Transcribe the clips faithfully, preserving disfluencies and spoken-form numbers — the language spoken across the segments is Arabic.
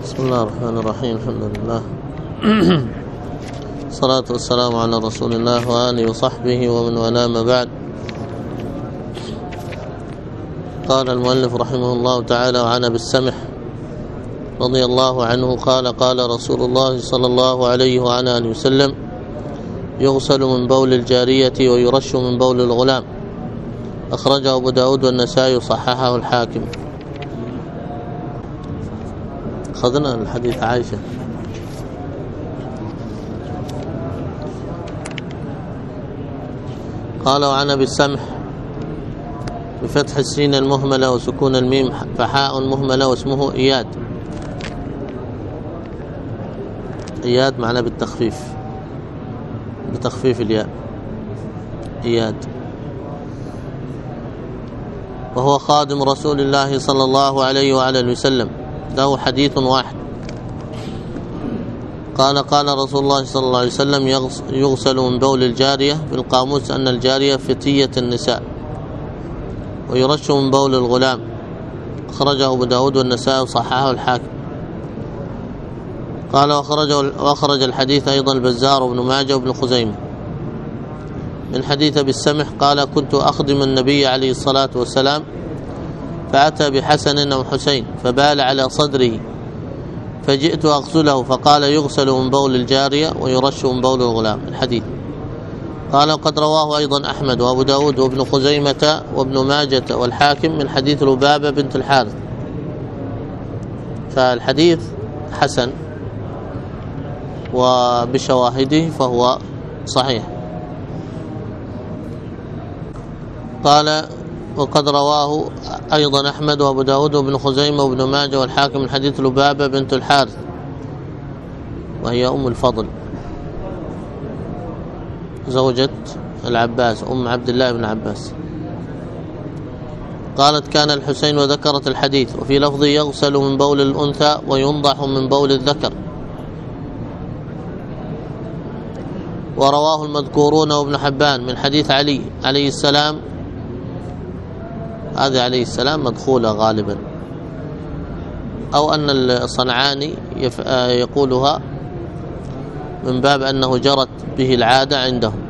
بسم الله الرحمن الرحيم. الحمد لله الصلاة والسلام على رسول الله وآله وصحبه ومن والاه، ما بعد. قال المؤلف رحمه الله تعالى: وعن أبي السمح رضي الله عنه قال: قال رسول الله صلى الله عليه وعلى آله وسلم: يغسل من بول الجارية ويرش من بول الغلام. أخرجه أبو داود والنسائي وصححه الحاكم. أخذنا الحديث عائشة. قال: وعن أبي السمح بفتح السين المهملة وسكون الميم فحاء مهملة واسمه إياد. إياد معناه بالتخفيف، بتخفيف الياء، إياد. وهو خادم رسول الله صلى الله عليه وعلى وسلم، له حديث واحد. قال: قال رسول الله صلى الله عليه وسلم: يغسل من بول الجارية، بالقاموس أن الجارية فتية النساء، ويرش من بول الغلام. أخرجه أبو داود والنسائي وصححه الحاكم. قال: وأخرج الحديث أيضا البزار وابن ماجه وابن خزيمة من حديث أبي السمح قال: كنت أخدم النبي عليه الصلاة والسلام، فأتى بحسن أو حسين فبال على صدره، فجئت أغسله، فقال: يغسل من بول الجارية ويرش من بول الغلام. الحديث. قال: وقد رواه أيضا أحمد وأبو داود وابن خزيمة وابن ماجة والحاكم من حديث لبابة بنت الحارث. فالحديث حسن وبشواهده فهو صحيح. قال: وقد رواه أيضا أحمد وأبو داود وابن خزيمة وابن ماجه والحاكم من حديث لبابة بنت الحارث، وهي أم الفضل زوجة العباس، أم عبد الله بن عباس. قالت: كان الحسين، وذكرت الحديث. وفي لفظ: يغسل من بول الأنثى وينضح من بول الذكر. ورواه المذكورون وابن حبان من حديث علي عليه السلام. هذا عليه السلام مدخولة غالبا، أو أن الصنعاني يقولها من باب أنه جرت به العادة عندهم،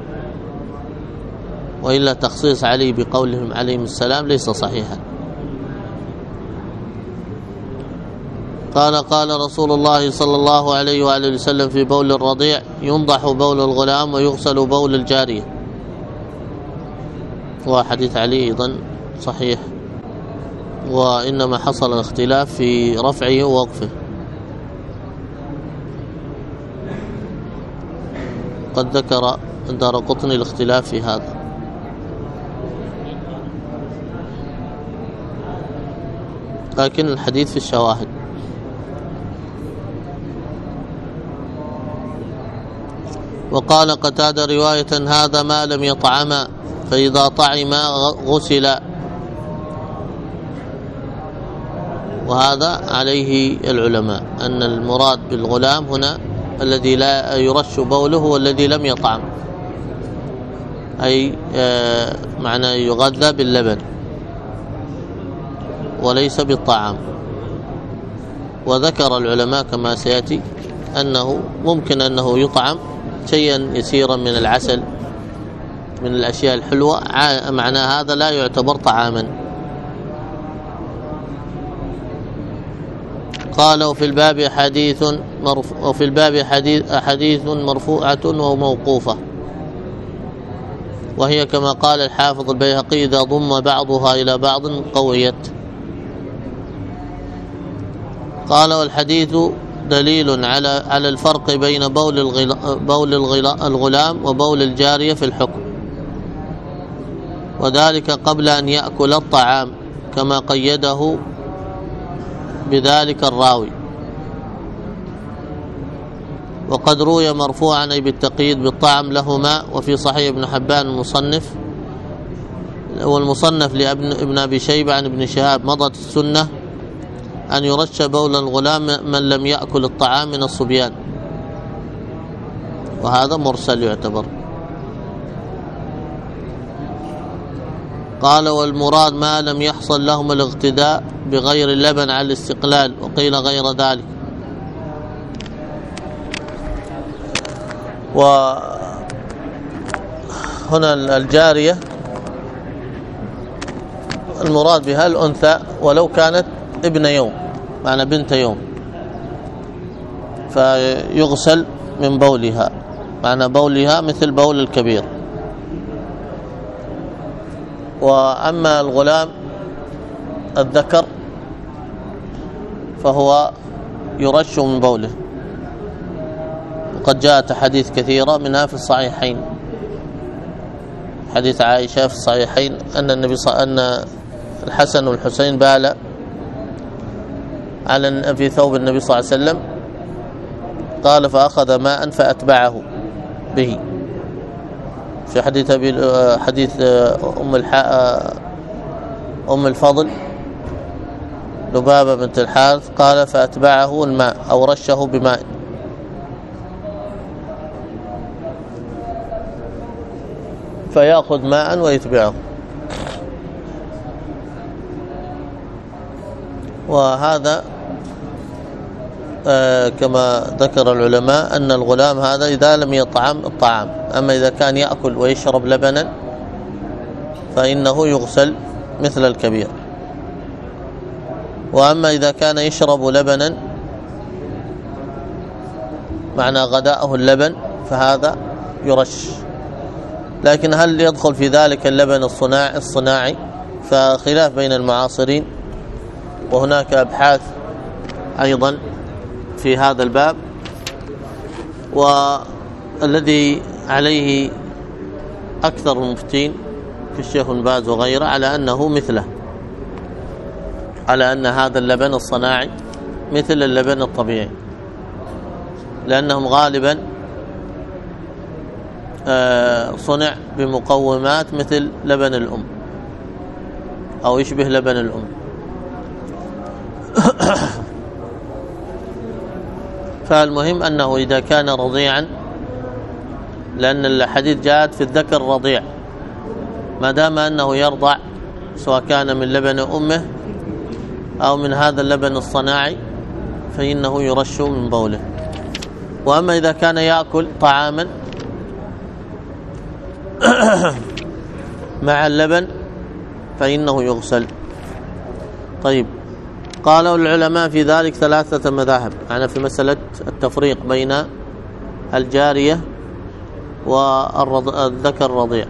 وإلا تخصيص علي بقولهم عليهم السلام ليس صحيحا. قال: قال رسول الله صلى الله عليه وآله وسلم: في بول الرضيع ينضح بول الغلام ويغسل بول الجارية. وحديث علي أيضا صحيح، وإنما حصل الاختلاف في رفعه ووقفه. قد ذكر الدارقطني الاختلاف في هذا. لكن الحديث في الشواهد. وقال قتادة رواية: هذا ما لم يطعما، فإذا طعم غسل. وهذا عليه العلماء أن المراد بالغلام هنا الذي لا يرش بوله هو الذي لم يطعم، أي معنى يغذى باللبن وليس بالطعام. وذكر العلماء كما سيأتي أنه ممكن أنه يطعم شيئا يسيرا من العسل، من الأشياء الحلوة، معنى هذا لا يعتبر طعاما. قال: وفي الباب حديث مرفوع، وفي الباب حديث أحاديث مرفوعة وموقوفة، وهي كما قال الحافظ البيهقي: إذا ضم بعضها إلى بعض قويت. قال: والحديث دليل على على الفرق بين بول بول الغلام وبول الجارية في الحكم، وذلك قبل أن يأكل الطعام، كما قيده بذلك الراوي. وقد روي مرفوعا أي بالتقييد بالطعم لهما. وفي صحيح ابن حبان المصنف والمصنف لابن ابن أبي شيبة عن ابن شهاب: مضت السنة أن يرش بول الغلام من لم يأكل الطعام من الصبيان. وهذا مرسل يعتبر. قال: والمراد ما لم يحصل لهم الاغتداء بغير اللبن على الاستقلال، وقيل غير ذلك، وهنا الجارية المراد بها الأنثى ولو كانت ابن يوم، معنى بنت يوم، فيغسل من بولها، معنى بولها مثل بول الكبير. وأما الغلام الذكر فهو يرش من بوله، وقد جاءت حديث كثيرة منها في الصحيحين، حديث عائشة في الصحيحين أن النبي صلى أن الحسن والحسين بال على في ثوب النبي صلى الله عليه وسلم، قال فأخذ ماء فأتبعه به. في حديث حديث أم أم الفضل لبابة بنت الحارث قال فأتبعه الماء أو رشه بماء. فيأخذ ماء ويتبعه. وهذا آه كما ذكر العلماء أن الغلام هذا إذا لم يطعم الطعام، أما إذا كان يأكل ويشرب لبنا فإنه يغسل مثل الكبير. وأما إذا كان يشرب لبنا معنى غداءه اللبن فهذا يرش. لكن هل يدخل في ذلك اللبن الصناعي الصناعي فخلاف بين المعاصرين، وهناك أبحاث أيضا في هذا الباب. والذي عليه أكثر المفتين كالشيخ بن باز وغيره على أنه مثله، على أن هذا اللبن الصناعي مثل اللبن الطبيعي، لأنهم غالبا صنع بمقومات مثل لبن الأم أو يشبه لبن الأم. فالمهم أنه إذا كان رضيعا، لأن الحديث جاءت في الذكر رضيع، ما دام أنه يرضع سواء كان من لبن أمه أو من هذا اللبن الصناعي فإنه يرش من بوله. وأما إذا كان يأكل طعاما مع اللبن فإنه يغسل. طيب، قالوا العلماء في ذلك ثلاثة مذاهب، يعني في مسألة التفريق بين الجارية والذكر الرضيع.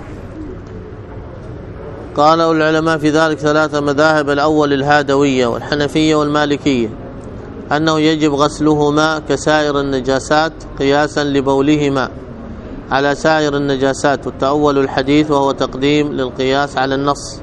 قالوا العلماء في ذلك ثلاثة مذاهب: الأول الهادوية والحنفية والمالكية، أنه يجب غسلهما كسائر النجاسات قياسا لبولهما على سائر النجاسات، والتأول الحديث وهو تقديم للقياس على النص.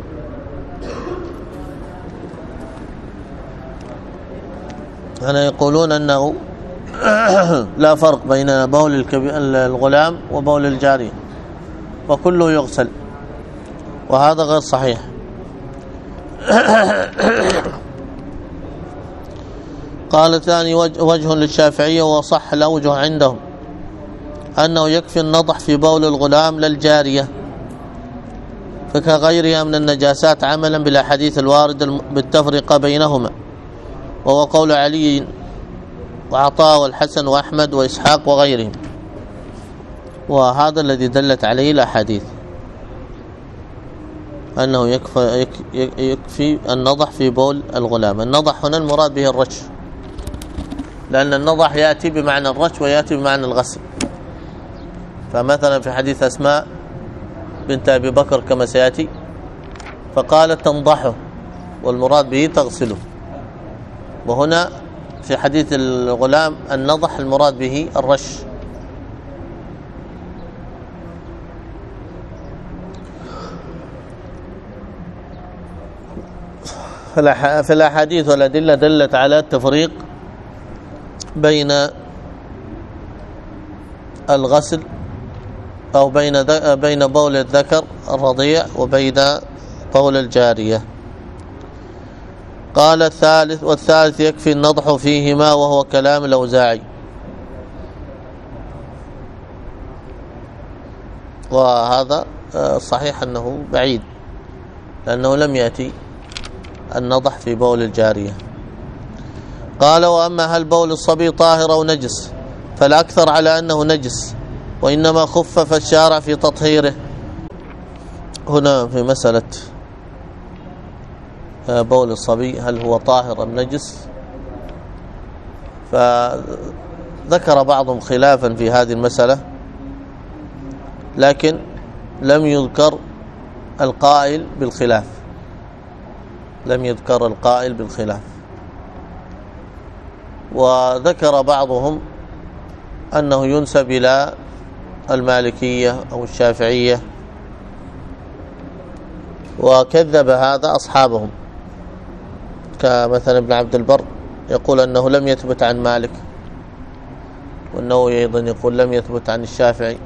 أنا يقولون أنه لا فرق بين بول الغلام وبول الجارية وكله يغسل، وهذا غير صحيح. قال ثاني وجه للشافعية وصح الأوجه عندهم أنه يكفي النضح في بول الغلام للجارية، فكغيرها من النجاسات عملا بالأحاديث الواردة بالتفرقة بينهما، وهو قول علي وعطاء والحسن وأحمد وإسحاق وغيرهم، وهذا الذي دلت عليه الأحاديث أنه يكفي, يكفي النضح في بول الغلام. النضح هنا المراد به الرش، لأن النضح يأتي بمعنى الرش ويأتي بمعنى الغسل. فمثلا في حديث أسماء بنت أبي بكر كما سيأتي فقالت تنضحه، والمراد به تغسله. وهنا في حديث الغلام النضح المراد به الرش. في الأحاديث والأدلة دلت على التفريق بين الغسل أو بين بين بول الذكر الرضيع وبين بول الجارية. قال الثالث والثالث يكفي النضح فيهما، وهو كلام الأوزاعي، وهذا صحيح أنه بعيد، لأنه لم يأتي النضح في بول الجارية. قال: وأما هل بول الصبي طاهر أو نجس؟ فالأكثر على أنه نجس، وإنما خفف الشارع في تطهيره. هنا في مسألة بول الصبي هل هو طاهر أم نجس، فذكر بعضهم خلافا في هذه المسألة، لكن لم يذكر القائل بالخلاف لم يذكر القائل بالخلاف وذكر بعضهم أنه ينسب إلى المالكية أو الشافعية، وكذب هذا أصحابهم، كمثلا ابن عبد البر يقول أنه لم يثبت عن مالك، والنووي أيضا يقول لم يثبت عن الشافعي.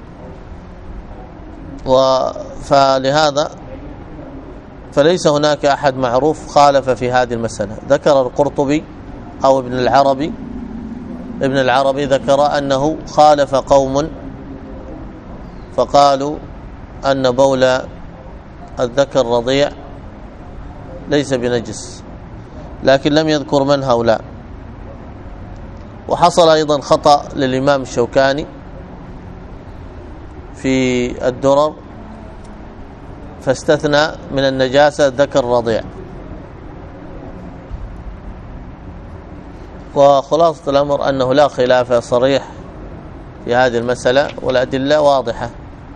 فلهذا فليس هناك أحد معروف خالف في هذه المسألة. ذكر القرطبي أو ابن العربي ابن العربي ذكر أنه خالف قوم فقالوا أن بول الذكر الرضيع ليس بنجس، لكن لم يذكر من هؤلاء. وحصل أيضا خطأ للإمام الشوكاني في الدرر، فاستثنى من النجاسة الذكر الرضيع. وخلاصة الأمر أنه لا خلاف صريح في هذه المسألة، والأدلة واضحة،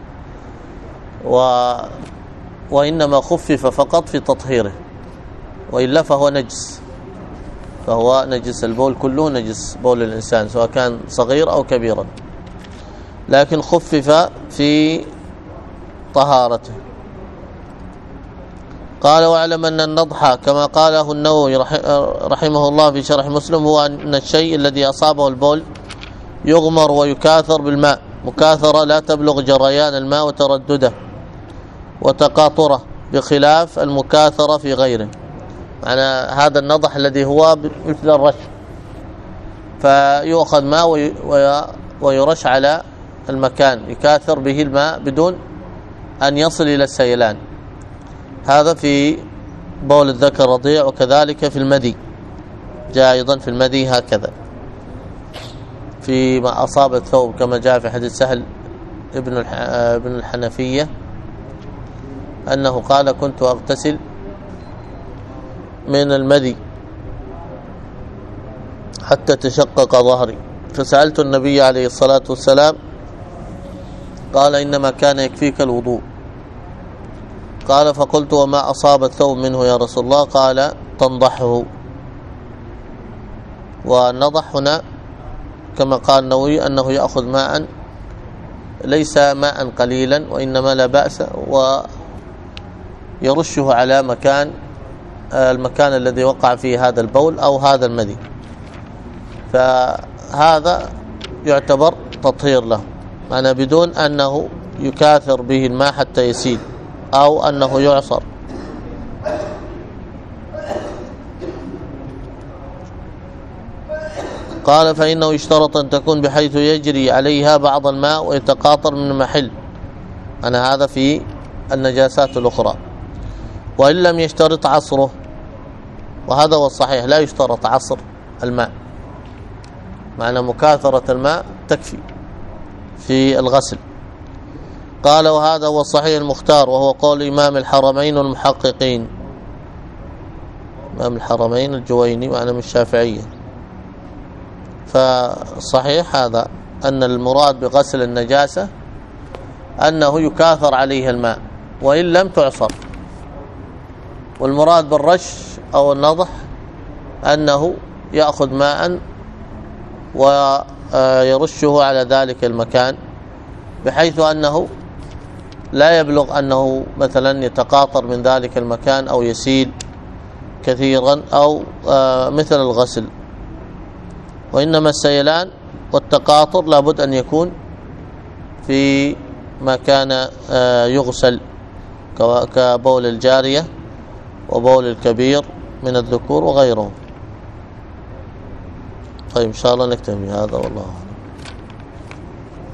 و وإنما خفف فقط في تطهيره، وإلا فهو نجس، فهو نجس. البول كله نجس، بول الإنسان سواء كان صغير أو كبيرا، لكن خفف في طهارته. قال: واعلم أن النضح كما قاله النووي رحمه الله في شرح مسلم هو أن الشيء الذي أصابه البول يغمر ويكاثر بالماء مكاثرة لا تبلغ جريان الماء وتردده وتقاطره، بخلاف المكاثرة في غيره. معنى هذا النضح الذي هو مثل الرش، فيؤخذ ماء ويرش على المكان يكاثر به الماء بدون أن يصل إلى السيلان. هذا في بول الذكر الرضيع، وكذلك في المدي، جاء أيضا في المدي هكذا فيما أصاب الثوب، كما جاء في حديث سهل ابن ابن الحنفية أنه قال: كنت أغتسل من المدي حتى تشقق ظهري، فسألت النبي عليه الصلاة والسلام قال: إنما كان يكفيك الوضوء. قال: فقلت: وما أصاب الثوب منه يا رسول الله؟ قال: تنضحه. والنضح هنا كما قال النووي أنه يأخذ ماء ليس ماء قليلا، وإنما لا بأس، ويرشه على مكان المكان الذي وقع فيه هذا البول أو هذا المدي، فهذا يعتبر تطهير له، معنى بدون أنه يكاثر به الماء حتى يسيل أو أنه يعصر. قال: فإنه يشترط أن تكون بحيث يجري عليها بعض الماء ويتقاطر من المحل، أنا هذا في النجاسات الأخرى، وإن لم يشترط عصره، وهذا هو الصحيح، لا يشترط عصر الماء، معنى مكاثرة الماء تكفي في الغسل. قال: وهذا هو الصحيح المختار، وهو قول إمام الحرمين والمحققين، إمام الحرمين الجويني وأنا من الشافعية. فالصحيح هذا أن المراد بغسل النجاسة أنه يكاثر عليها الماء وإن لم تعصر، والمراد بالرش أو النضح أنه يأخذ ماء ويرشه على ذلك المكان بحيث أنه لا يبلغ أنه مثلا يتقاطر من ذلك المكان أو يسيل كثيرا أو مثل الغسل، وإنما السيلان والتقاطر لابد أن يكون في ما كان يغسل كبول الجارية وبول الكبير من الذكور وغيرهم. طيب إن شاء الله نكتفي بهذا، والله